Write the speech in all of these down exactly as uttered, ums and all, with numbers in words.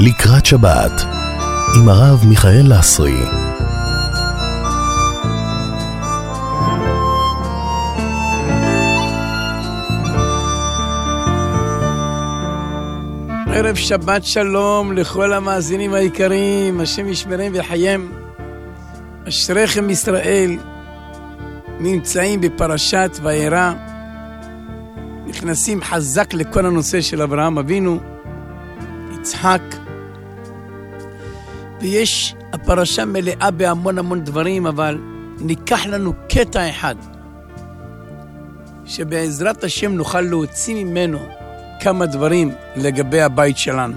לקראת שבת עם הרב מיכאל לסרי. ערב שבת שלום לכל המאזינים היקרים, השם ישמרם וחיים. אשריכם ישראל. נמצאים בפרשת וירא, נכנסים חזק לכל הנושא של אברהם אבינו, יצחק, ויש הפרשה מלאה בהמון המון דברים, אבל ניקח לנו קטע אחד שבעזרת השם נוכל להוציא ממנו כמה דברים לגבי הבית שלנו.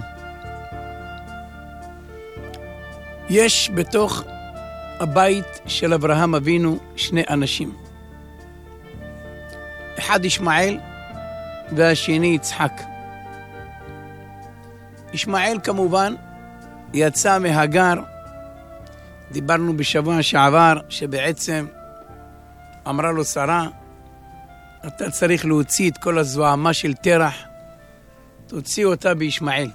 יש בתוך הבית של אברהם אבינו שני אנשים, אחד ישמעאל והשני יצחק. ישמעאל כמובן יצא מהגר, דיברנו בשבוע שעבר שבעצם אמרה לו שרה, אתה צריך להוציא את כל הזוהמה של תרח, תוציא אותה בישמעאל.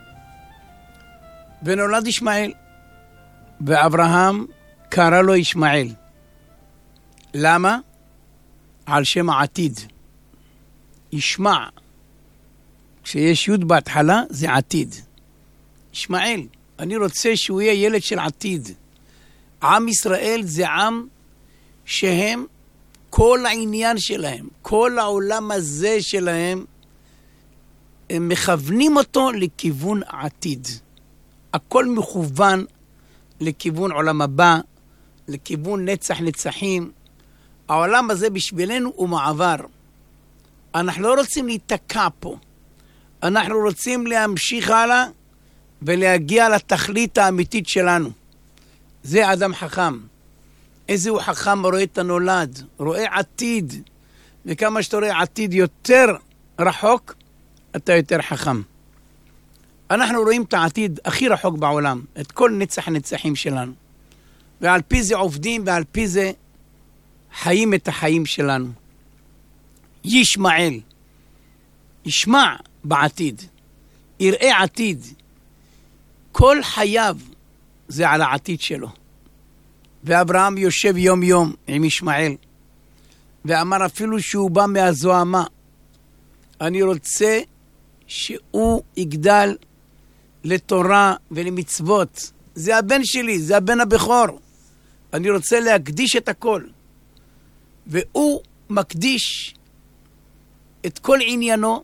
ונולד ישמעאל, ואברהם קרא לו ישמעאל. למה? על שם העתיד. ישמע, כשיש יוד בהתחלה זה עתיד. ישמעאל, אני רוצה שהוא יהיה ילד של עתיד. עם ישראל זה עם שהם, כל העניין שלהם, כל העולם הזה שלהם, הם מכוונים אותו לכיוון עתיד. הכל מכוון לכיוון עולם הבא, לכיוון נצח נצחים. העולם הזה בשבילנו הוא מעבר. אנחנו לא רוצים להתקע פה. אנחנו רוצים להמשיך הלאה ולהגיע לתכלית האמיתית שלנו. זה אדם חכם. איזה הוא חכם רואה את הנולד, רואה עתיד. וכמה שאתה רואה עתיד יותר רחוק, אתה יותר חכם. אנחנו רואים את העתיד הכי רחוק בעולם, את כל נצח נצחים שלנו. ועל פי זה עובדים ועל פי זה חיים את החיים שלנו. ישמעאל, ישמע בעתיד, יראה עתיד. כל חייו זה על העתיד שלו. ואברהם יושב יום יום עם ישמעאל, ואמר אפילו שהוא בא מהזוהמה, אני רוצה שהוא יגדל לתורה ולמצוות. זה הבן שלי, זה הבן הבכור. אני רוצה להקדיש את הכל. והוא מקדיש את כל עניינו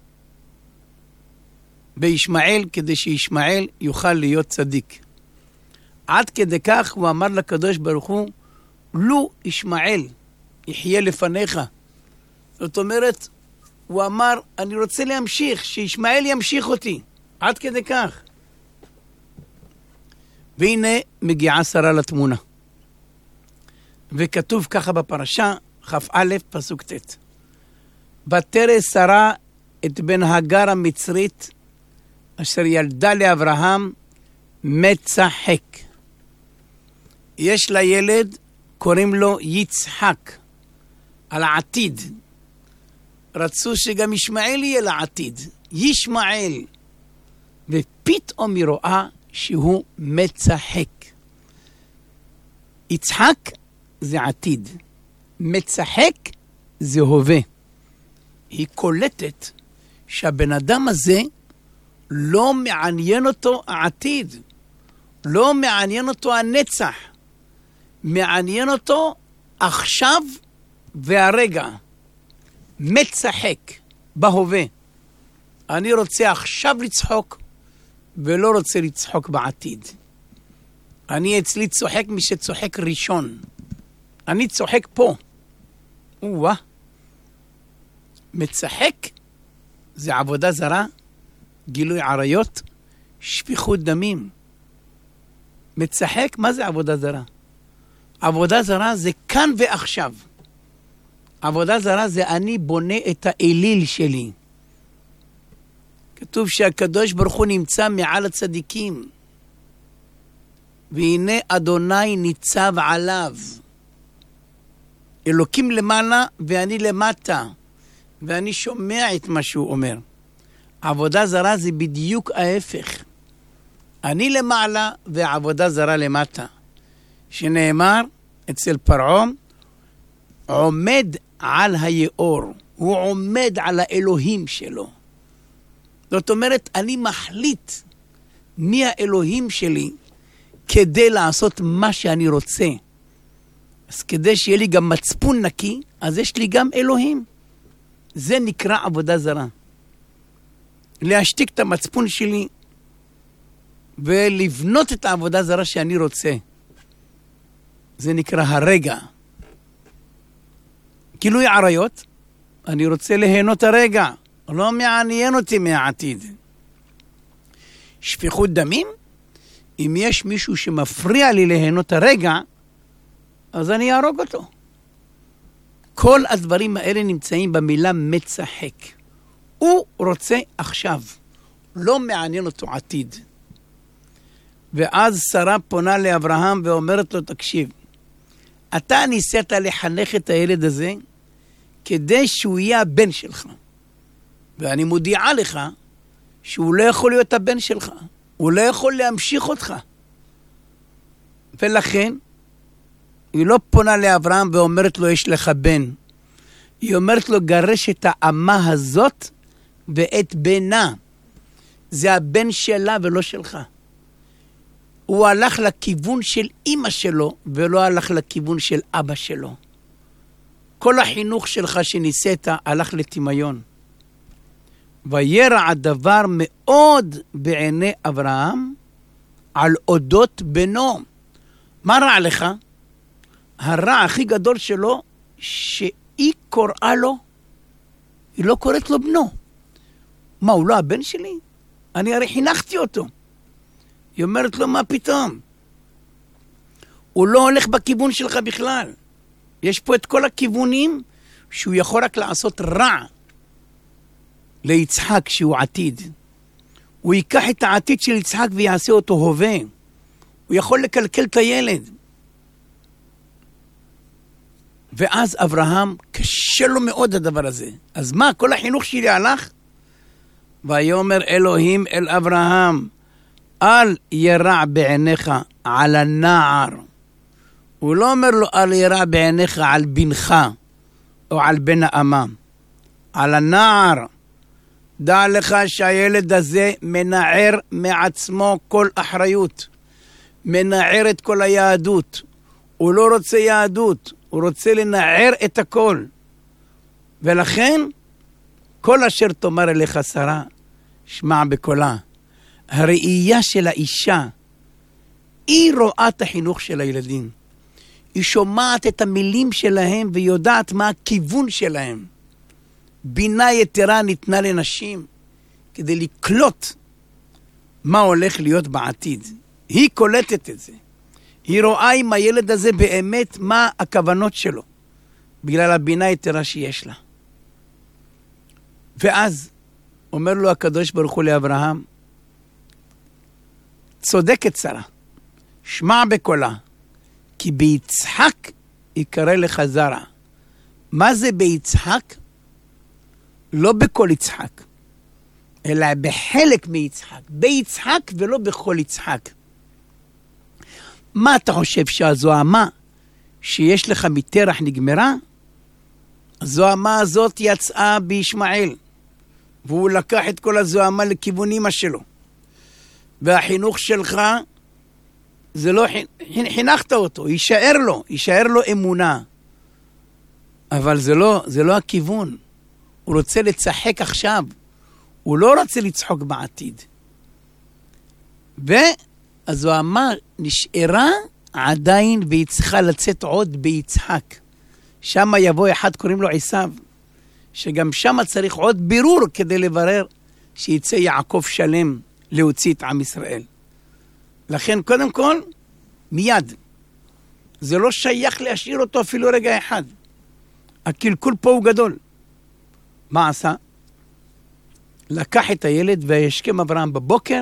בישמעאל, כדי שישמעאל יוכל להיות צדיק. עד כדי כך הוא אמר לקדוש ברוך הוא, לו ישמעאל יחיה לפניך. זאת אומרת, הוא אמר, אני רוצה להמשיך, שישמעאל ימשיך אותי. עד כדי כך. והנה מגיעה שרה לתמונה. וכתוב ככה בפרשה, כף א' פסוק ט'. ותרא שרה את בן הגר המצרית, אשר ילדה לאברהם, מצחק. יש לילד, קוראים לו יצחק, על העתיד. רצו שגם ישמעאל יהיה לעתיד, ישמעאל. ופתאום היא רואה שהוא מצחק. יצחק זה עתיד, מצחק זה הווה. היא קולטת שהבן אדם הזה לא מעניין אותו העתיד, לא מעניין אותו הנצח, מעניין אותו עכשיו והרגע. מצחק בהווה. אני רוצה עכשיו לצחוק ולא רוצה לצחוק בעתיד. אני אצלי צוחק מי שצוחק ראשון. אני צוחק פה. וואה. מצחק זה עבודה זרה, גילוי עריות, שפיכות דמים. מצחק, מה זה עבודה זרה? עבודה זרה זה כאן ועכשיו. עבודה זרה זה אני בונה את האליל שלי. כתוב שהקדוש ברוך הוא נמצא מעל הצדיקים. והנה אדוני ניצב עליו. אלוקים למעלה ואני למטה. ואני שומע את מה שהוא אומר. עבודה זרה זה בדיוק ההפך. אני למעלה ועבודה זרה למטה. שנאמר אצל פרעה, עומד על היאור, הוא עומד על האלוהים שלו. זאת אומרת, אני מחליט מי האלוהים שלי כדי לעשות מה שאני רוצה. אז כדי שיהיה לי גם מצפון נקי, אז יש לי גם אלוהים. זה נקרא עבודה זרה. להשתיק את המצפון שלי ולבנות את העבודה זרה שאני רוצה. זה נקרא הרגע. גילוי עריות, אני רוצה ליהנות הרגע. לא מעניין אותי מהעתיד. שפיכות דמים, אם יש מישהו שמפריע לי ליהנות הרגע, אז אני אהרוג אותו. כל הדברים האלה נמצאים במילה מצחק. הוא רוצה עכשיו, לא מעניין אותו עתיד. ואז שרה פונה לאברהם ואומרת לו, תקשיב, אתה ניסית לחנך את הילד הזה כדי שהוא יהיה הבן שלך. ואני מודיעה לך שהוא לא יכול להיות הבן שלך. הוא לא יכול להמשיך אותך. ולכן, היא לא פונה לאברהם ואומרת לו, יש לך בן. היא אומרת לו, גרש את האמה הזאת ואת בנה. זה הבן שלה ולא שלך. הוא הלך לכיוון של אמא שלו, ולא הלך לכיוון של אבא שלו. כל החינוך שלך שניסית הלך לתימיון. וירע הדבר מאוד בעיני אברהם על אודות בנו. מה רע לך? הרע הכי גדול שלו, שהיא קוראה לו, היא לא קוראת לו בנו. מה, הוא לא הבן שלי? אני הרי חינכתי אותו. היא אומרת לו, מה פתאום? הוא לא הולך בכיוון שלך בכלל. יש פה את כל הכיוונים שהוא יכול רק לעשות רע ליצחק שהוא עתיד. הוא ייקח את העתיד של יצחק ויעשה אותו הווה. הוא יכול לקלקל את הילד. ואז אברהם, קשה לו מאוד הדבר הזה. אז מה, כל החינוך שלי הלך? ויאמר אלוהים אל אברהם, אל ירע בעיניך על הנער. הוא לא אומר לו, אל ירע בעיניך על בנך, או על בן האמה. על הנער. דע לך שהילד הזה מנער מעצמו כל אחריות. מנער את כל היהדות. הוא לא רוצה יהדות. הוא רוצה לנער את הכל. ולכן, כל אשר תאמר אליך שרה, שמע בקולה. הראייה של האישה, היא רואה את החינוך של הילדים. היא שומעת את המילים שלהם ויודעת מה הכיוון שלהם. בינה יתרה ניתנה לנשים כדי לקלוט מה הולך להיות בעתיד. היא קולטת את זה. היא רואה עם הילד הזה באמת מה הכוונות שלו, בגלל הבינה יתרה שיש לה. ואז אומר לו הקדוש ברוך הוא לאברהם, צודקת שרה, שמע בקולה, כי ביצחק יקרא לך זרע. מה זה ביצחק? לא בכל יצחק, אלא בחלק מיצחק. ביצחק ולא בכל יצחק. מה אתה חושב שהזוהמה שיש לך מתרח נגמרה? הזוהמה הזאת יצאה בישמעאל, והוא לקח את כל הזוהמה לכיוון אמא שלו. והחינוך שלך, זה לא חינכת אותו, יישאר לו, יישאר לו אמונה. אבל זה לא, זה לא הכיוון. הוא רוצה לצחק עכשיו. הוא לא רוצה לצחוק בעתיד. והזוהמה נשארה עדיין, והיא צריכה לצאת עוד ביצחק. שם יבוא אחד, קוראים לו עשיו, שגם שם צריך עוד בירור כדי לברר שיצא יעקב שלם להוציא את עם ישראל. לכן קודם כל, מיד. זה לא שייך להשאיר אותו אפילו רגע אחד. הקלקול פה הוא גדול. מה עשה? לקח את הילד וישכם אברהם בבוקר,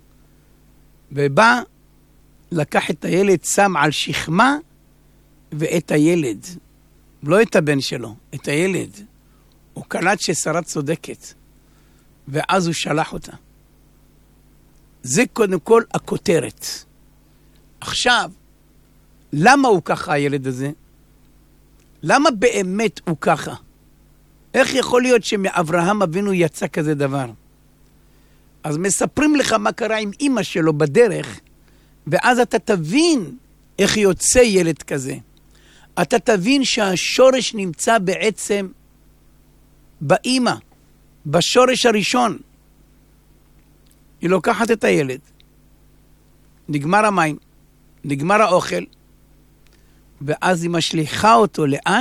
ובא, לקח את הילד, שם על שכמה, ואת הילד, לא את הבן שלו, את הילד. הוא קלט ששרה צודקת, ואז הוא שלח אותה. זה קודם כל הכותרת. עכשיו, למה הוא ככה הילד הזה? למה באמת הוא ככה? איך יכול להיות שמאברהם אבינו יצא כזה דבר? אז מספרים לך מה קרה עם אמא שלו בדרך, ואז אתה תבין איך יוצא ילד כזה. אתה תבין שהשורש נמצא בעצם באמא, בשורש הראשון. היא לוקחת את הילד, נגמר המים, נגמר האוכל, ואז היא משליחה אותו לאן?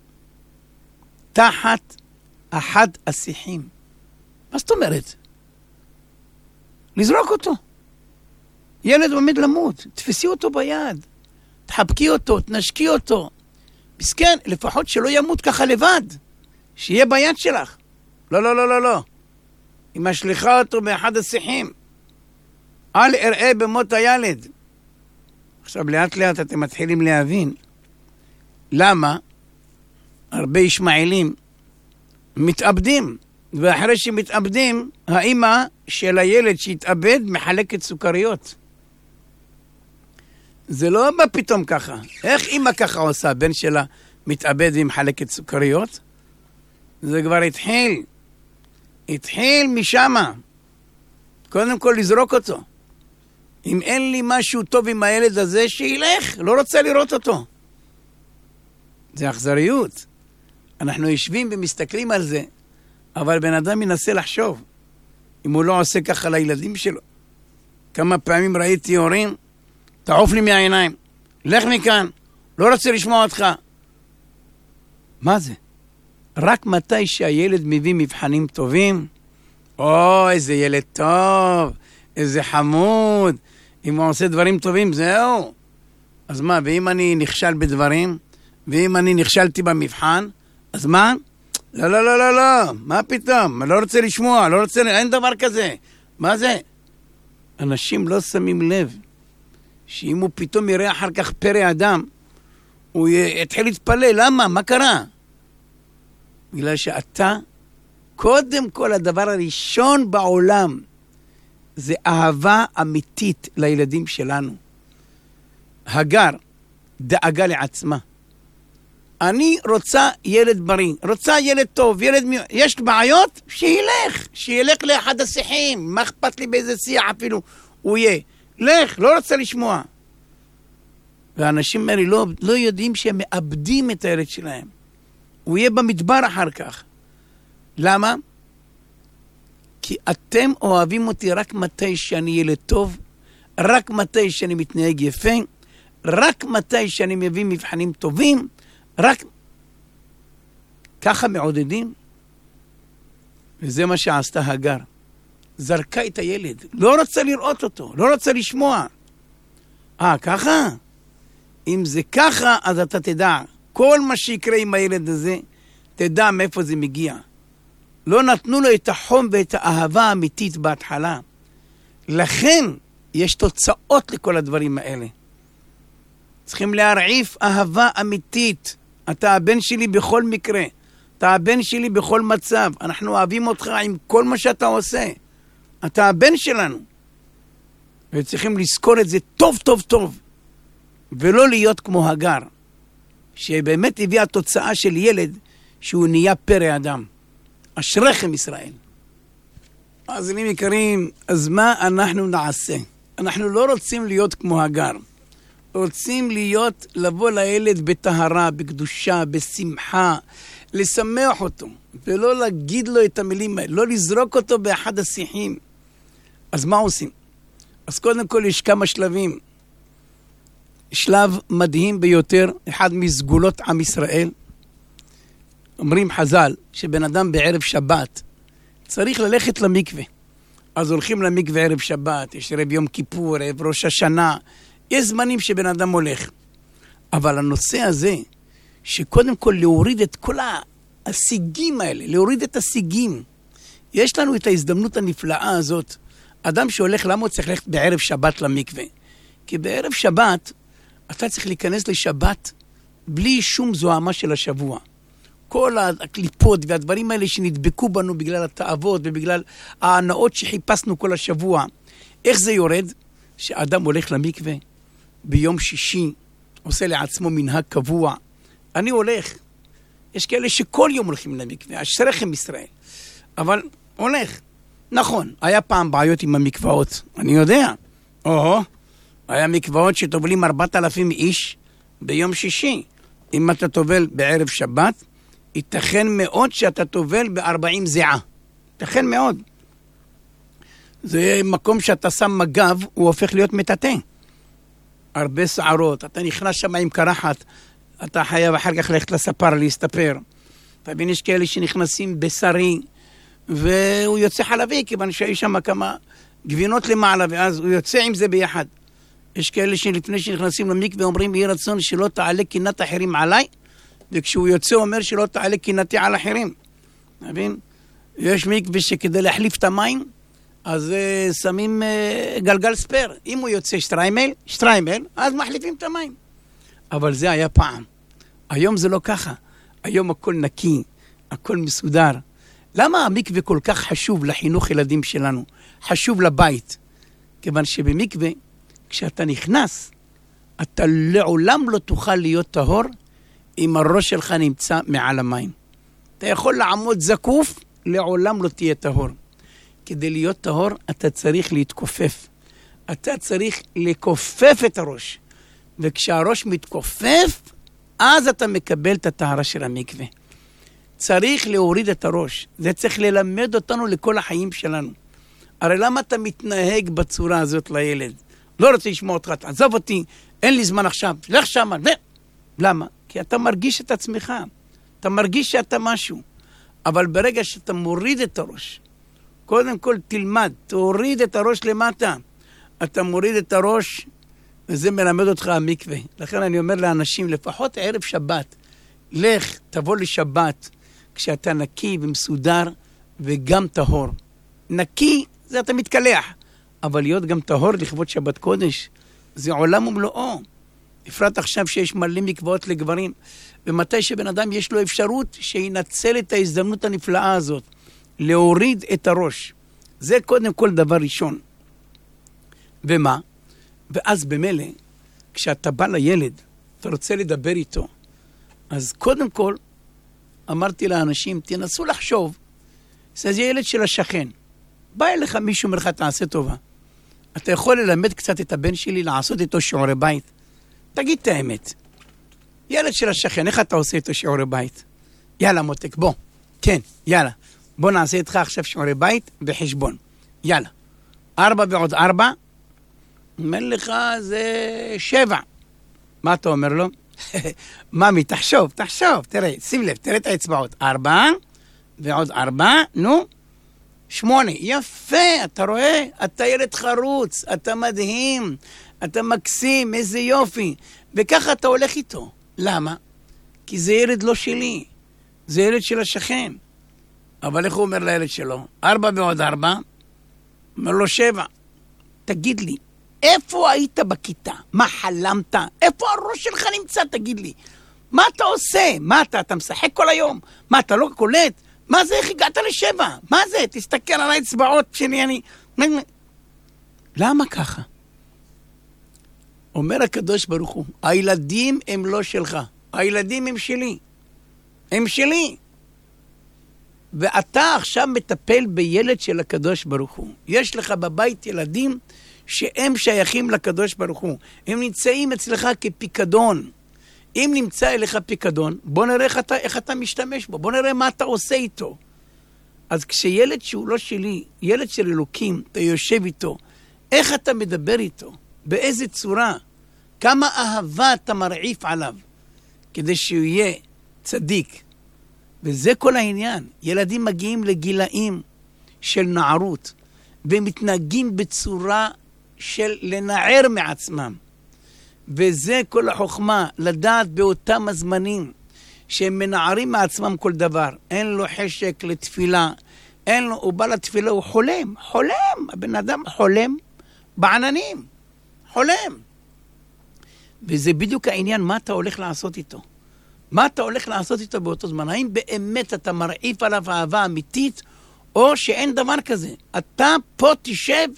תחת אחד השיחים. מה זאת אומרת? לזרוק אותו. ילד עומד למות, תפסי אותו ביד, תחבקי אותו, תנשקי אותו. מסכן, לפחות שלא ימות ככה לבד, שיהיה ביד שלך. לא, לא, לא, לא, לא. היא משליחה אותו באחד השיחים. אל אראה במות הילד. עכשיו לאט לאט אתם מתחילים להבין למה הרבה ישמעאלים מתאבדים, ואחרי שמתאבדים, האמא של הילד שהתאבד מחלקת סוכריות. זה לא בא פתאום ככה. איך אמא ככה עושה? בן שלה מתאבד ומחלקת סוכריות? זה כבר התחיל. התחיל משמה. קודם כל לזרוק אותו. אם אין לי משהו טוב עם הילד הזה, שילך. לא רוצה לראות אותו. זה אכזריות. אנחנו יושבים ומסתכלים על זה, אבל בן אדם מנסה לחשוב. אם הוא לא עושה ככה לילדים שלו. כמה פעמים ראיתי הורים, תעוף לי מהעיניים. לך מכאן. לא רוצה לשמוע אותך. מה זה? רק מתי שהילד מביא מבחנים טובים, או, איזה ילד טוב, איזה חמוד, אם הוא עושה דברים טובים, זהו. אז מה, ואם אני נכשל בדברים, ואם אני נכשלתי במבחן, אז מה? לא, לא, לא, לא, לא, מה פתאום? אני לא רוצה לשמוע, לא רוצה, אין דבר כזה. מה זה? אנשים לא שמים לב, שאם הוא פתאום יראה אחר כך פרא אדם, הוא יתחיל להתפלא, למה? מה קרה? בגלל שאתה, קודם כל הדבר הראשון בעולם, זה אהבה אמיתית לילדים שלנו. הגר דאגה לעצמה. אני רוצה ילד בריא, רוצה ילד טוב, ילד מי... יש בעיות? שילך, שילך לאחד השיחים, מה אכפת לי באיזה שיח אפילו הוא יהיה. לך, לא רוצה לשמוע. ואנשים האלה לא, לא יודעים שהם מאבדים את הילד שלהם. הוא יהיה במדבר אחר כך. למה? כי אתם אוהבים אותי רק מתי שאני ילד טוב, רק מתי שאני מתנהג יפה, רק מתי שאני מביא מבחנים טובים, רק ככה מעודדים. וזה מה שעשתה הגר. זרקה את הילד, לא רוצה לראות אותו, לא רוצה לשמוע. אה, ככה? אם זה ככה, אז אתה תדע. כל מה שיקרה עם הילד הזה, תדע מאיפה זה מגיע. לא נתנו לו את החום ואת האהבה האמיתית בהתחלה. לכן יש תוצאות לכל הדברים האלה. צריכים להרעיף אהבה אמיתית. אתה הבן שלי בכל מקרה. אתה הבן שלי בכל מצב. אנחנו אוהבים אותך עם כל מה שאתה עושה. אתה הבן שלנו. וצריכים לזכור את זה טוב טוב טוב. ולא להיות כמו הגר. שבאמת הביאה תוצאה של ילד שהוא נהיה פרא אדם. אשריכם ישראל. אז אני מכירים, אז מה אנחנו נעשה? אנחנו לא רוצים להיות כמו הגר. רוצים להיות, לבוא לילד בטהרה, בקדושה, בשמחה, לשמח אותו, ולא להגיד לו את המילים האלה, לא לזרוק אותו באחד השיחים. אז מה עושים? אז קודם כל יש כמה שלבים. שלב מדהים ביותר, אחד מסגולות עם ישראל. אומרים חז"ל, שבן אדם בערב שבת צריך ללכת למקווה. אז הולכים למקווה ערב שבת, יש ערב יום כיפור, ערב ראש השנה, יש זמנים שבן אדם הולך. אבל הנושא הזה, שקודם כל להוריד את כל השיגים האלה, להוריד את השיגים. יש לנו את ההזדמנות הנפלאה הזאת. אדם שהולך, למה הוא צריך ללכת בערב שבת למקווה? כי בערב שבת, אתה צריך להיכנס לשבת בלי שום זוהמה של השבוע. כל הקליפות והדברים האלה שנדבקו בנו בגלל התאוות ובגלל ההנאות שחיפשנו כל השבוע, איך זה יורד? שאדם הולך למקווה ביום שישי, עושה לעצמו מנהג קבוע. אני הולך. יש כאלה שכל יום הולכים למקווה, אשריכם ישראל. אבל הולך. נכון, היה פעם בעיות עם המקוואות, אני יודע. או, היה מקוואות שטובלים ארבעת אלפים איש ביום שישי. אם אתה טובל בערב שבת, ייתכן מאוד שאתה טובל ב-ארבעים זיעה. ייתכן מאוד. זה מקום שאתה שם מגב, הוא הופך להיות מטאטא. הרבה שערות, אתה נכנס שם עם קרחת, אתה חייב אחר כך ללכת לספר להסתפר. תבין, יש כאלה שנכנסים בשרי, והוא יוצא חלבי, כיוון שיש שם כמה גבינות למעלה, ואז הוא יוצא עם זה ביחד. יש כאלה שלפני שנכנסים למקווה אומרים, יהיה רצון שלא תעלה קינת אחרים עליי, וכשהוא יוצא אומר שלא תעלה קינתי על אחרים. תבין? יש מקווה שכדי להחליף את המים, אז uh, שמים uh, גלגל ספר. אם הוא יוצא שטריימל, שטריימל, אז מחליפים את המים. אבל זה היה פעם. היום זה לא ככה. היום הכל נקי, הכל מסודר. למה המקווה כל כך חשוב לחינוך ילדים שלנו? חשוב לבית. כיוון שבמקווה, כשאתה נכנס, אתה לעולם לא תוכל להיות טהור אם הראש שלך נמצא מעל המים. אתה יכול לעמוד זקוף, לעולם לא תהיה טהור. כדי להיות טהור, אתה צריך להתכופף. אתה צריך לכופף את הראש. וכשהראש מתכופף, אז אתה מקבל את הטהרה של המקווה. צריך להוריד את הראש. זה צריך ללמד אותנו לכל החיים שלנו. הרי למה אתה מתנהג בצורה הזאת לילד? לא רוצה לשמוע אותך, תעזוב אותי, אין לי זמן עכשיו, לך שמה. ו... למה? כי אתה מרגיש את עצמך. אתה מרגיש שאתה משהו. אבל ברגע שאתה מוריד את הראש, קודם כל תלמד, תוריד את הראש למטה. אתה מוריד את הראש, וזה מלמד אותך המקווה. לכן אני אומר לאנשים, לפחות ערב שבת, לך, תבוא לשבת, כשאתה נקי ומסודר וגם טהור. נקי זה אתה מתקלח, אבל להיות גם טהור לכבוד שבת קודש, זה עולם ומלואו. בפרט עכשיו שיש מלא מקוואות לגברים, ומתי שבן אדם יש לו אפשרות שינצל את ההזדמנות הנפלאה הזאת, להוריד את הראש. זה קודם כל דבר ראשון. ומה? ואז במילא, כשאתה בא לילד, אתה רוצה לדבר איתו, אז קודם כל, אמרתי לאנשים, תנסו לחשוב, זה ילד של השכן. בא אליך מישהו, אומר לך, תעשה טובה. אתה יכול ללמד קצת את הבן שלי, לעשות איתו שיעורי בית? תגיד את האמת. ילד של השכן, איך אתה עושה איתו שיעורי בית? יאללה מותק, בוא. כן, יאללה. בוא נעשה איתך עכשיו שיעורי בית בחשבון. יאללה. ארבע ועוד ארבע, אומר לך זה שבע. מה אתה אומר לו? ממי, תחשוב, תחשוב, תראה, שים לב, תראה את האצבעות. ארבע ועוד ארבע, נו, שמונה. יפה, אתה רואה? אתה ילד חרוץ, אתה מדהים, אתה מקסים, איזה יופי. וככה אתה הולך איתו. למה? כי זה ילד לא שלי, זה ילד של השכן. אבל איך הוא אומר לילד שלו? ארבע ועוד ארבע, אומר לו שבע. תגיד לי, איפה היית בכיתה? מה חלמת? איפה הראש שלך נמצא? תגיד לי. מה אתה עושה? מה אתה? אתה משחק כל היום? מה, אתה לא קולט? מה זה? איך הגעת לשבע? מה זה? תסתכל על האצבעות שלי, אני... למה ככה? אומר הקדוש ברוך הוא, הילדים הם לא שלך. הילדים הם שלי. הם שלי. ואתה עכשיו מטפל בילד של הקדוש ברוך הוא. יש לך בבית ילדים שהם שייכים לקדוש ברוך הוא. הם נמצאים אצלך כפיקדון. אם נמצא אליך פיקדון, בוא נראה איך אתה, איך אתה משתמש בו. בוא נראה מה אתה עושה איתו. אז כשילד שהוא לא שלי, ילד של אלוקים, אתה יושב איתו, איך אתה מדבר איתו? באיזה צורה? כמה אהבה אתה מרעיף עליו כדי שהוא יהיה צדיק. וזה כל העניין. ילדים מגיעים לגילאים של נערות ומתנהגים בצורה של לנער מעצמם. וזה כל החוכמה, לדעת באותם הזמנים שהם מנערים מעצמם כל דבר. אין לו חשק לתפילה, אין לו, הוא בא לתפילה, הוא חולם, חולם, הבן אדם חולם בעננים, חולם. וזה בדיוק העניין, מה אתה הולך לעשות איתו? מה אתה הולך לעשות איתו באותו זמן? האם באמת אתה מרעיף עליו אהבה אמיתית, או שאין דבר כזה? אתה פה תשב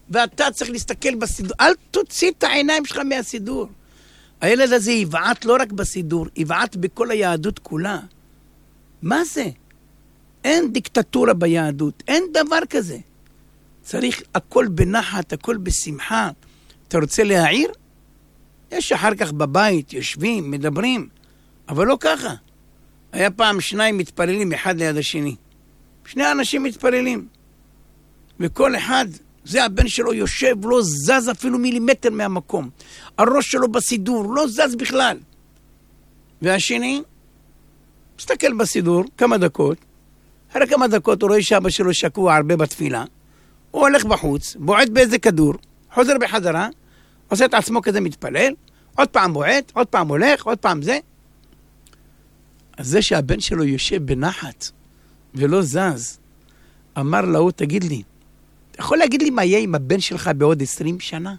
ואתה צריך להסתכל בסידור. אל תוציא את העיניים שלך מהסידור. הילד הזה יבעט לא רק בסידור, יבעט בכל היהדות כולה. מה זה? אין דיקטטורה ביהדות, אין דבר כזה. צריך הכל בנחת, הכל בשמחה. אתה רוצה להעיר? יש אחר כך בבית, יושבים, מדברים, אבל לא ככה. היה פעם שניים מתפללים אחד ליד השני. שני אנשים מתפללים. וכל אחד, זה הבן שלו יושב, לא זז אפילו מילימטר מהמקום. הראש שלו בסידור, לא זז בכלל. והשני, מסתכל בסידור כמה דקות, אחרי כמה דקות הוא רואה שאבא שלו שקוע הרבה בתפילה, הוא הולך בחוץ, בועט באיזה כדור, חוזר בחזרה, עושה את עצמו כזה מתפלל, עוד פעם בועט, עוד פעם הולך, עוד פעם זה. אז זה שהבן שלו יושב בנחת ולא זז, אמר לו, תגיד לי, אתה יכול להגיד לי מה יהיה עם הבן שלך בעוד עשרים שנה?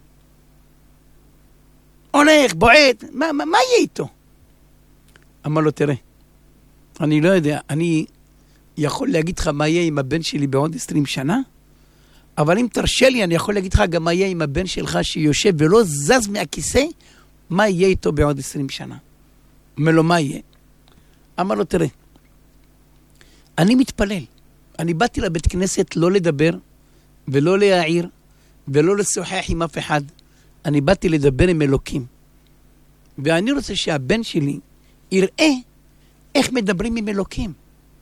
הולך, בועט, מה, מה, מה יהיה איתו? אמר לו, תראה, אני לא יודע, אני יכול להגיד לך מה יהיה עם הבן שלי בעוד עשרים שנה, אבל אם תרשה לי, אני יכול להגיד לך גם מה יהיה עם הבן שלך שיושב ולא זז מהכיסא, מה יהיה איתו בעוד עשרים שנה. אומר לו, מה יהיה? אמר לו, תראה, אני מתפלל. אני באתי לבית כנסת לא לדבר, ולא להעיר, ולא לשוחח עם אף אחד. אני באתי לדבר עם אלוקים. ואני רוצה שהבן שלי יראה איך מדברים עם אלוקים.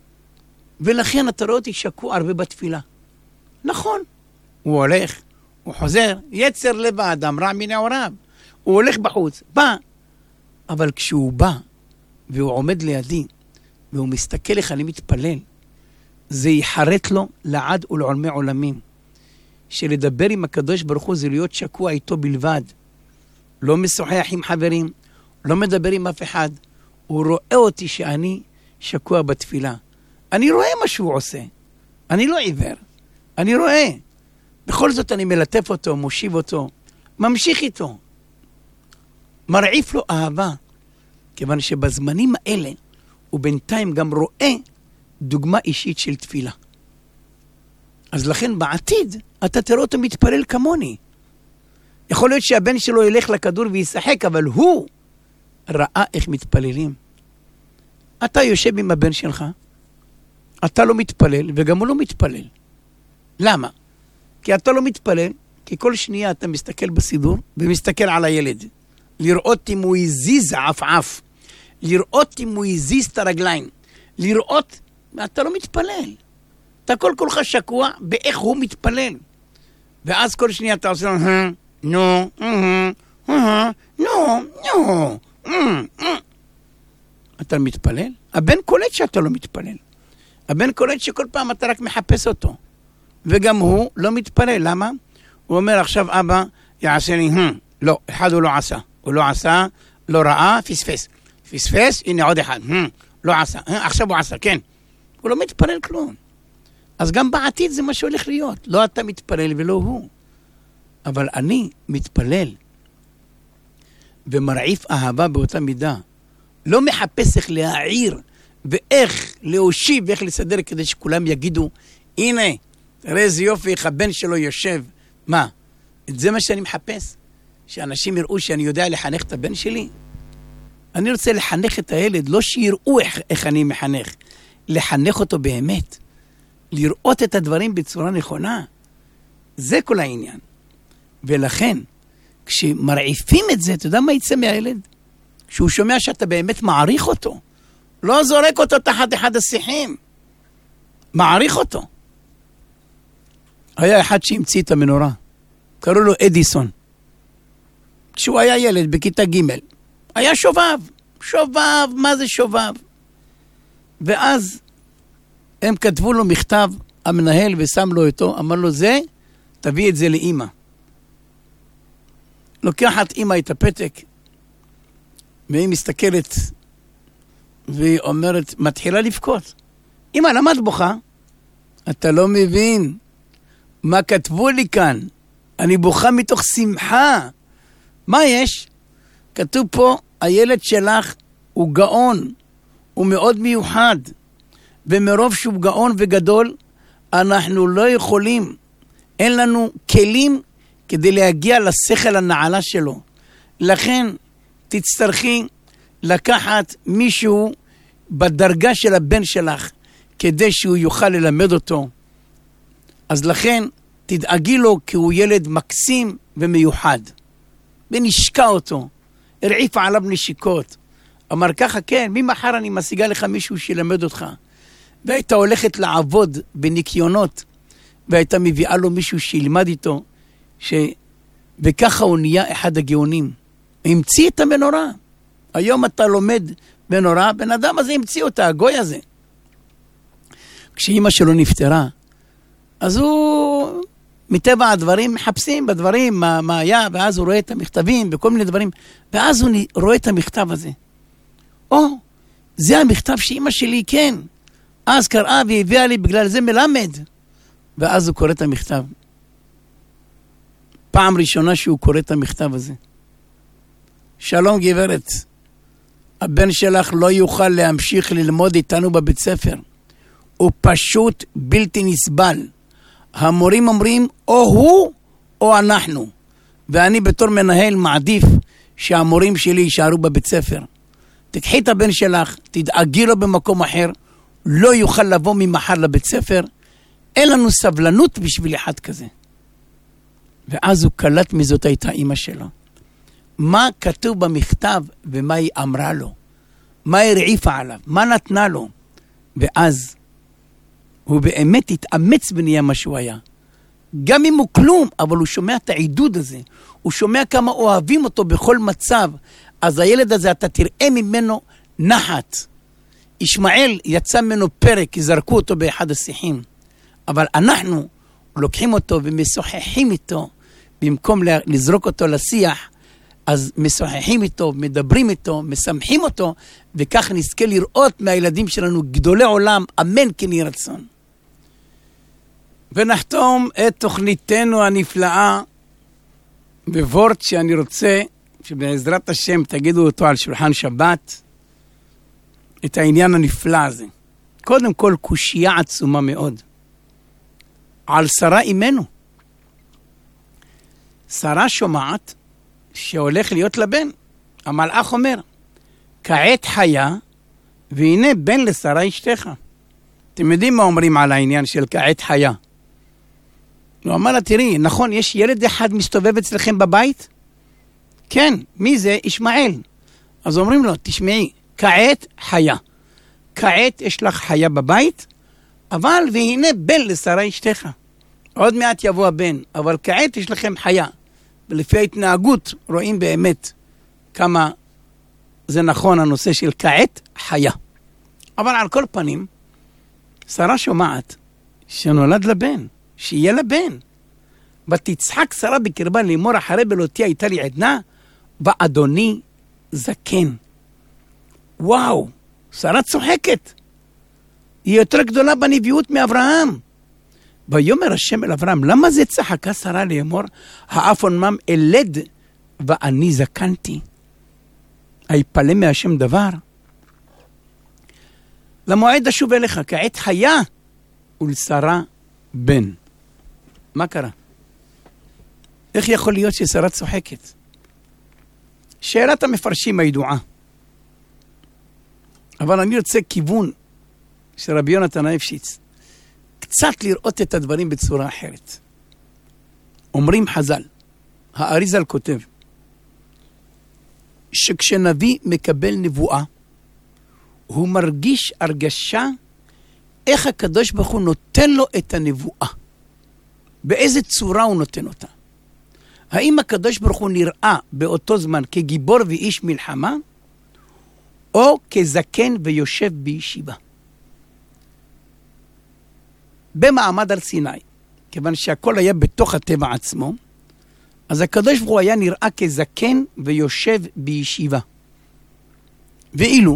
ולכן אתה רואה אותי שקוע הרבה בתפילה. נכון. הוא הולך, הוא חוזר, יצר לב האדם, רע מנעוריו. הוא הולך בחוץ, בא. אבל כשהוא בא, והוא עומד לידי, והוא מסתכל איך אני מתפלל, זה יחרט לו לעד ולעולמי עולמים. שלדבר עם הקדוש ברוך הוא זה להיות שקוע איתו בלבד. לא משוחח עם חברים, לא מדבר עם אף אחד. הוא רואה אותי שאני שקוע בתפילה. אני רואה מה שהוא עושה. אני לא עיוור. אני רואה. בכל זאת אני מלטף אותו, מושיב אותו, ממשיך איתו. מרעיף לו אהבה. כיוון שבזמנים האלה הוא בינתיים גם רואה דוגמה אישית של תפילה. אז לכן בעתיד אתה תראה אותו מתפלל כמוני. יכול להיות שהבן שלו ילך לכדור וישחק, אבל הוא ראה איך מתפללים. אתה יושב עם הבן שלך, אתה לא מתפלל וגם הוא לא מתפלל. למה? כי אתה לא מתפלל, כי כל שנייה אתה מסתכל בסידור ומסתכל על הילד. לראות אם הוא יזיז עף עף. לראות אם הוא יזיז את הרגליים. לראות, אתה לא מתפלל. אתה כל כולך שקוע באיך הוא מתפלל. ואז כל שנייה אתה עושה לו, נו, נו, נו, נו. אתה מתפלל? הבן קולט שאתה לא מתפלל. הבן קולט שכל פעם אתה רק מחפש אותו. וגם הוא לא מתפלל. למה? הוא אומר, עכשיו אבא יעשה לי, לא, אחד הוא לא עשה. הוא לא עשה, לא ראה, פספס. פספס, הנה עוד אחד. לא עשה. עכשיו הוא עשה, כן. הוא לא מתפלל כלום. אז גם בעתיד זה מה שהולך להיות. לא אתה מתפלל ולא הוא. אבל אני מתפלל ומרעיף אהבה באותה מידה. לא מחפש איך להעיר ואיך להושיב ואיך לסדר כדי שכולם יגידו, הנה, תראה איזה יופי, איך הבן שלו יושב. מה? את זה מה שאני מחפש? שאנשים יראו שאני יודע לחנך את הבן שלי? אני רוצה לחנך את הילד, לא שיראו איך, איך אני מחנך. לחנך אותו באמת. לראות את הדברים בצורה נכונה. זה כל העניין. ולכן, כשמרעיפים את זה, אתה יודע מה יצא מהילד? כשהוא שומע שאתה באמת מעריך אותו. לא זורק אותו תחת אחד השיחים. מעריך אותו. היה אחד שהמציא את המנורה. קראו לו אדיסון. כשהוא היה ילד בכיתה ג' היה שובב. שובב, מה זה שובב? ואז הם כתבו לו מכתב, המנהל ושם לו אותו, אמר לו זה, תביא את זה לאמא. לוקחת אמא את הפתק, והיא מסתכלת, והיא אומרת, מתחילה לבכות. אמא, למה את בוכה? אתה לא מבין מה כתבו לי כאן. אני בוכה מתוך שמחה. מה יש? כתוב פה, הילד שלך הוא גאון, הוא מאוד מיוחד, ומרוב שהוא גאון וגדול, אנחנו לא יכולים, אין לנו כלים כדי להגיע לשכל הנעלה שלו. לכן תצטרכי לקחת מישהו בדרגה של הבן שלך, כדי שהוא יוכל ללמד אותו. אז לכן תדאגי לו, כי הוא ילד מקסים ומיוחד. ונשקע אותו, הרעיפה עליו נשיקות. אמר ככה, כן, ממחר אני משיגה לך מישהו שילמד אותך. והייתה הולכת לעבוד בניקיונות, והייתה מביאה לו מישהו שילמד איתו, ש... וככה הוא נהיה אחד הגאונים. המציא את המנורה. היום אתה לומד מנורה, בן אדם הזה המציא אותה, הגוי הזה. כשאמא שלו נפטרה, אז הוא מטבע הדברים מחפשים בדברים מה, מה היה, ואז הוא רואה את המכתבים וכל מיני דברים, ואז הוא רואה את המכתב הזה. או, זה המכתב שאמא שלי, כן. אז קראה והביאה לי, בגלל זה מלמד. ואז הוא קורא את המכתב. פעם ראשונה שהוא קורא את המכתב הזה. שלום גברת, הבן שלך לא יוכל להמשיך ללמוד איתנו בבית ספר. הוא פשוט בלתי נסבל. המורים אומרים או הוא או אנחנו. ואני בתור מנהל מעדיף שהמורים שלי יישארו בבית ספר. תקחי את הבן שלך, תדאגי לו במקום אחר, לא יוכל לבוא ממחר לבית ספר. אין לנו סבלנות בשביל אחד כזה. ואז הוא קלט מזאת הייתה אמא שלו. מה כתוב במכתב ומה היא אמרה לו? מה הרעיפה עליו? מה נתנה לו? ואז הוא באמת התאמץ ונהיה מה שהוא היה. גם אם הוא כלום, אבל הוא שומע את העידוד הזה. הוא שומע כמה אוהבים אותו בכל מצב. אז הילד הזה, אתה תראה ממנו נחת. ישמעאל יצא ממנו פרק, כי זרקו אותו באחד השיחים. אבל אנחנו לוקחים אותו ומשוחחים איתו, במקום לזרוק אותו לשיח, אז משוחחים איתו, מדברים איתו, משמחים אותו, וכך נזכה לראות מהילדים שלנו גדולי עולם, אמן כן יהי רצון. ונחתום את תוכניתנו הנפלאה בוורט שאני רוצה שבעזרת השם תגידו אותו על שולחן שבת, את העניין הנפלא הזה. קודם כל קושייה עצומה מאוד. על שרה אימנו. שרה שומעת שהולך להיות לבן. המלאך אומר, כעת חיה, והנה בן לשרה אשתך. אתם יודעים מה אומרים על העניין של כעת חיה? הוא אמר לה, תראי, נכון, יש ילד אחד מסתובב אצלכם בבית? כן, מי זה? ישמעאל. אז אומרים לו, תשמעי, כעת חיה. כעת יש לך חיה בבית, אבל והנה בן לשרה אשתך. עוד מעט יבוא הבן, אבל כעת יש לכם חיה. ולפי ההתנהגות רואים באמת כמה זה נכון הנושא של כעת חיה. אבל על כל פנים, שרה שומעת שנולד לבן, שיהיה לבן. ותצחק שרה בקרבה לאמור אחרי בלותי הייתה לי עדנה, ואדוני זקן. וואו, שרה צוחקת. היא יותר גדולה בנביאות מאברהם. ויאמר השם אל אברהם, למה זה צחקה שרה לאמור, האף עולמם אלד ואני זקנתי? היפלא מהשם דבר. למועד אשוב אליך, כעת חיה ולשרה בן. מה קרה? איך יכול להיות ששרה צוחקת? שאלת המפרשים הידועה. אבל אני רוצה כיוון של רבי יונתן האפשיץ. קצת לראות את הדברים בצורה אחרת. אומרים חז"ל, האריזל כותב, שכשנביא מקבל נבואה, הוא מרגיש הרגשה איך הקדוש ברוך הוא נותן לו את הנבואה. באיזה צורה הוא נותן אותה. האם הקדוש ברוך הוא נראה באותו זמן כגיבור ואיש מלחמה, או כזקן ויושב בישיבה. במעמד הר סיני, כיוון שהכל היה בתוך הטבע עצמו, אז הקדוש ברוך הוא היה נראה כזקן ויושב בישיבה. ואילו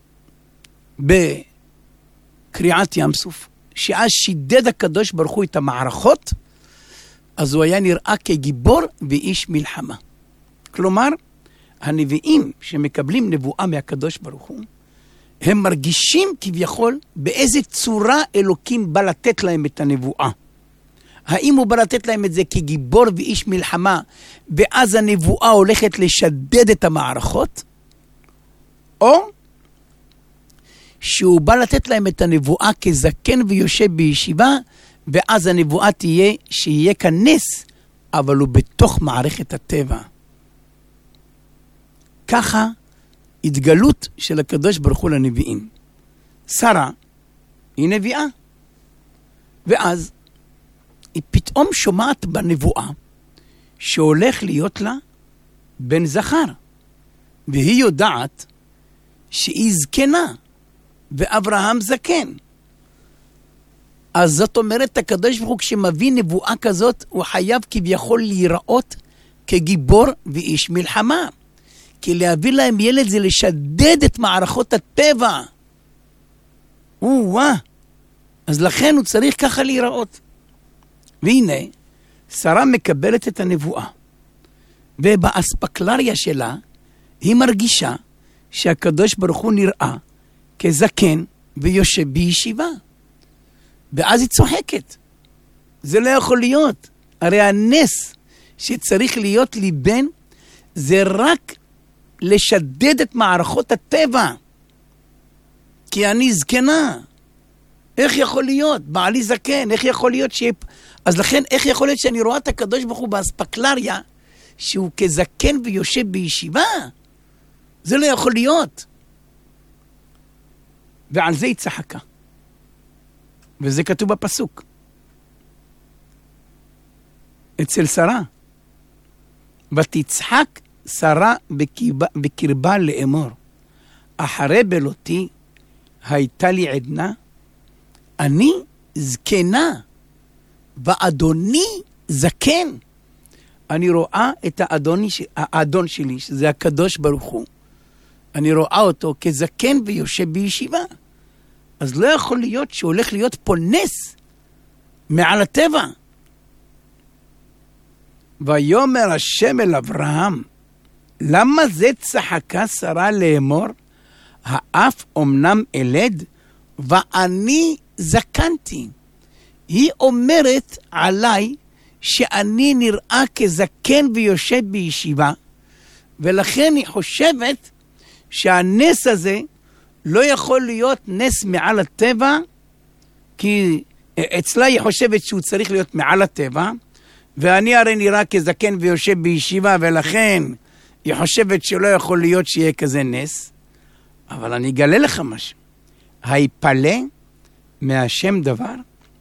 בקריעת ים סוף, שאז שידד הקדוש ברוך הוא את המערכות, אז הוא היה נראה כגיבור ואיש מלחמה. כלומר, הנביאים שמקבלים נבואה מהקדוש ברוך הוא, הם מרגישים כביכול באיזה צורה אלוקים בא לתת להם את הנבואה. האם הוא בא לתת להם את זה כגיבור ואיש מלחמה, ואז הנבואה הולכת לשדד את המערכות? או שהוא בא לתת להם את הנבואה כזקן ויושב בישיבה, ואז הנבואה תהיה שיהיה כנס, אבל הוא בתוך מערכת הטבע. ככה התגלות של הקדוש ברוך הוא לנביאים. שרה היא נביאה, ואז היא פתאום שומעת בנבואה שהולך להיות לה בן זכר, והיא יודעת שהיא זקנה ואברהם זקן. אז זאת אומרת, הקדוש ברוך הוא כשמביא נבואה כזאת, הוא חייב כביכול להיראות כגיבור ואיש מלחמה. כי להביא להם ילד זה לשדד את מערכות הטבע. וואה. אז לכן הוא צריך ככה להיראות. והנה, שרה מקבלת את הנבואה. ובאספקלריה שלה, היא מרגישה שהקדוש ברוך הוא נראה כזקן ויושב בישיבה. ואז היא צוחקת. זה לא יכול להיות. הרי הנס שצריך להיות לי בן, זה רק לשדד את מערכות הטבע. כי אני זקנה. איך יכול להיות? בעלי זקן, איך יכול להיות ש... אז לכן, איך יכול להיות שאני רואה את הקדוש ברוך הוא באספקלריה, שהוא כזקן ויושב בישיבה? זה לא יכול להיות. ועל זה היא צחקה. וזה כתוב בפסוק. אצל שרה. ותצחק שרה בקרבה, בקרבה לאמור. אחרי בלותי הייתה לי עדנה, אני זקנה, ואדוני זקן. אני רואה את האדוני, האדון שלי, שזה הקדוש ברוך הוא. אני רואה אותו כזקן ויושב בישיבה. אז לא יכול להיות שהולך להיות פה נס מעל הטבע. ויאמר השם אל אברהם, למה זה צחקה שרה לאמור? האף אמנם אלד, ואני זקנתי. היא אומרת עליי שאני נראה כזקן ויושב בישיבה, ולכן היא חושבת שהנס הזה לא יכול להיות נס מעל הטבע, כי אצלה היא חושבת שהוא צריך להיות מעל הטבע, ואני הרי נראה כזקן ויושב בישיבה, ולכן היא חושבת שלא יכול להיות שיהיה כזה נס. אבל אני אגלה לך משהו. היפלא מהשם דבר?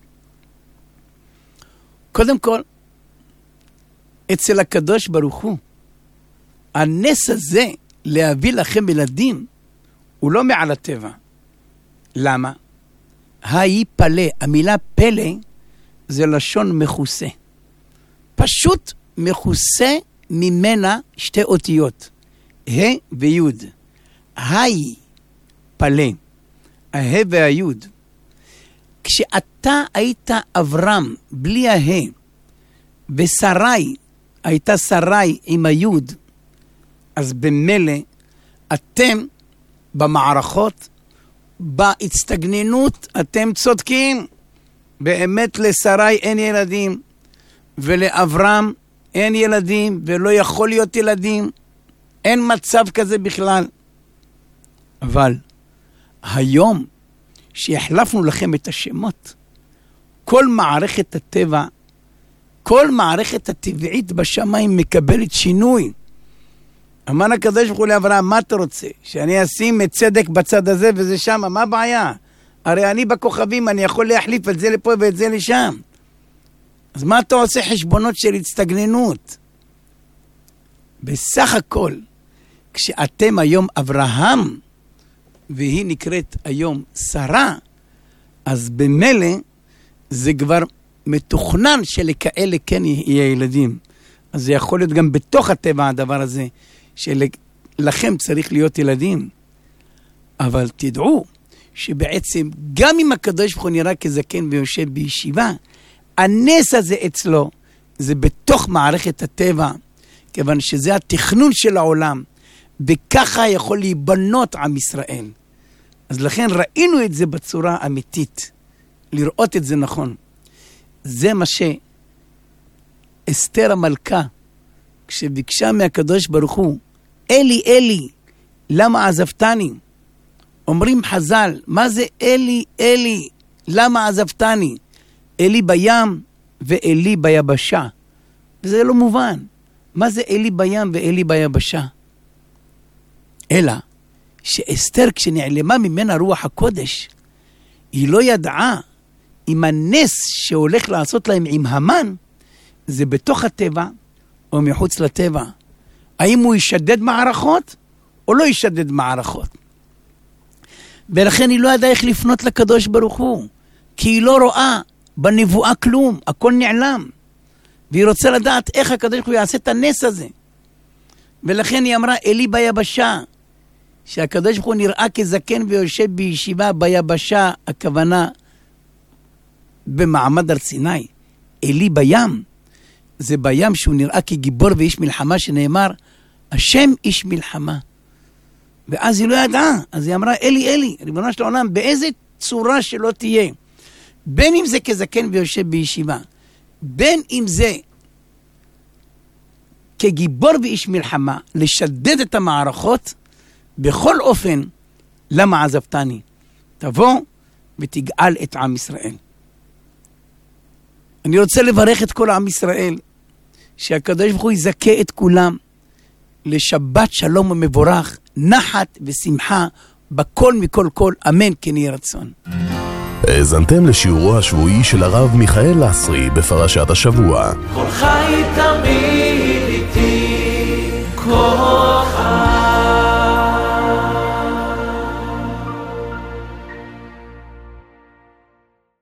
קודם כל, אצל הקדוש ברוך הוא, הנס הזה להביא לכם ילדים, הוא לא מעל הטבע. למה? היפלא, המילה פלא, זה לשון מחוסה. פשוט מחוסה ממנה שתי אותיות, ה ויוד. היי פלא, הה והיוד. כשאתה היית אברהם בלי הה, ושרי הייתה שרי עם היוד, אז במילא אתם במערכות, בהצטגננות, אתם צודקים. באמת לשרי אין ילדים, ולאברהם אין ילדים, ולא יכול להיות ילדים. אין מצב כזה בכלל. אבל היום שהחלפנו לכם את השמות, כל מערכת הטבע, כל מערכת הטבעית בשמיים מקבלת שינוי. אמר הקדוש ברוך הוא לאברהם, מה אתה רוצה? שאני אשים את צדק בצד הזה וזה שם, מה הבעיה? הרי אני בכוכבים, אני יכול להחליף את זה לפה ואת זה לשם. אז מה אתה עושה חשבונות של הצטגננות? בסך הכל, כשאתם היום אברהם, והיא נקראת היום שרה, אז במילא זה כבר מתוכנן שלכאלה כן יהיה ילדים. אז זה יכול להיות גם בתוך הטבע הדבר הזה, שלכם צריך להיות ילדים. אבל תדעו שבעצם גם אם הקדוש ברוך הוא נראה כזקן ויושב בישיבה, הנס הזה אצלו זה בתוך מערכת הטבע, כיוון שזה התכנון של העולם, וככה יכול להיבנות עם ישראל. אז לכן ראינו את זה בצורה אמיתית, לראות את זה נכון. זה מה אסתר המלכה, כשביקשה מהקדוש ברוך הוא, אלי, אלי, למה עזבתני? אומרים חז"ל, מה זה אלי, אלי, למה עזבתני? אלי בים ואלי ביבשה. וזה לא מובן. מה זה אלי בים ואלי ביבשה? אלא שאסתר כשנעלמה ממנה רוח הקודש, היא לא ידעה אם הנס שהולך לעשות להם עם המן, זה בתוך הטבע או מחוץ לטבע. האם הוא ישדד מערכות או לא ישדד מערכות? ולכן היא לא ידעה איך לפנות לקדוש ברוך הוא, כי היא לא רואה בנבואה כלום, הכל נעלם. והיא רוצה לדעת איך הקדוש ברוך הוא יעשה את הנס הזה. ולכן היא אמרה, אלי ביבשה, שהקדוש ברוך הוא נראה כזקן ויושב בישיבה ביבשה, הכוונה במעמד הר סיני. אלי בים, זה בים שהוא נראה כגיבור ואיש מלחמה, שנאמר, השם איש מלחמה. ואז היא לא ידעה, אז היא אמרה, אלי, אלי, ריבונו של העולם, באיזה צורה שלא תהיה, בין אם זה כזקן ויושב בישיבה, בין אם זה כגיבור ואיש מלחמה, לשדד את המערכות, בכל אופן, למה עזבתני? תבוא ותגאל את עם ישראל. אני רוצה לברך את כל עם ישראל, שהקדוש ברוך הוא יזכה את כולם לשבת שלום ומבורך, נחת ושמחה, בכל מכל כל, אמן כן יהי רצון. האזנתם לשיעורו השבועי של הרב מיכאל לסרי בפרשת השבוע. כל חי תמיד איתי, כל